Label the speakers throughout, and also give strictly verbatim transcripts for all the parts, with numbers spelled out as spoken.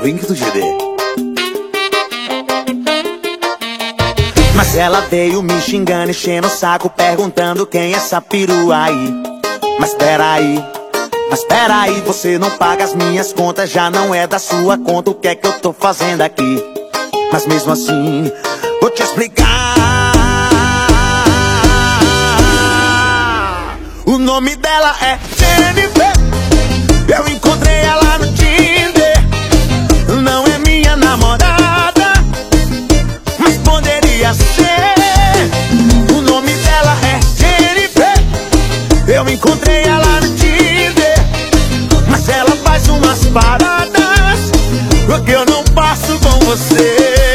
Speaker 1: Link do G D. Mas ela veio me xingando, enchendo o saco, perguntando quem é essa perua aí. Mas peraí, mas peraí, você não paga as minhas contas, já não é da sua conta, o que é que eu tô fazendo aqui? Mas mesmo assim, vou te explicar. O nome dela é Jennifer, eu encontrei ela no Tinder. Não é minha namorada, mas poderia ser. O nome dela é Jennifer, eu encontrei ela no Tinder. Mas ela faz umas paradas que eu não passo com você.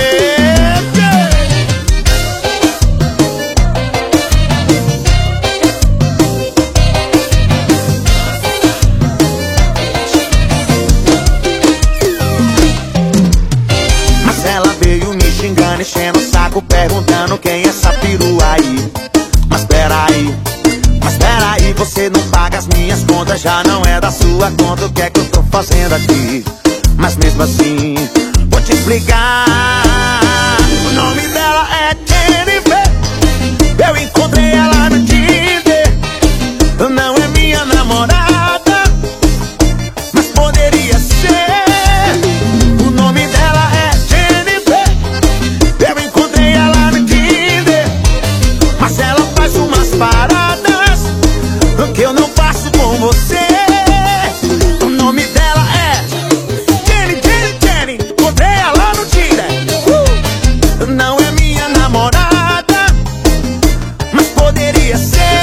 Speaker 1: Enchendo o saco, perguntando quem é essa perua aí. Mas peraí, mas peraí, você não paga as minhas contas, já não é da sua conta, o que é que eu tô fazendo aqui? Mas mesmo assim, vou te explicar. O nome dela é Jennifer, eu encontrei ela no Tinder. Não é minha namorada, mas poderia ser. O nome dela é paradas que eu não faço com você. O nome dela é Jenny, Jenny, Jenny. Encontrei ela no Tinder. uh! Não é minha namorada, mas poderia ser.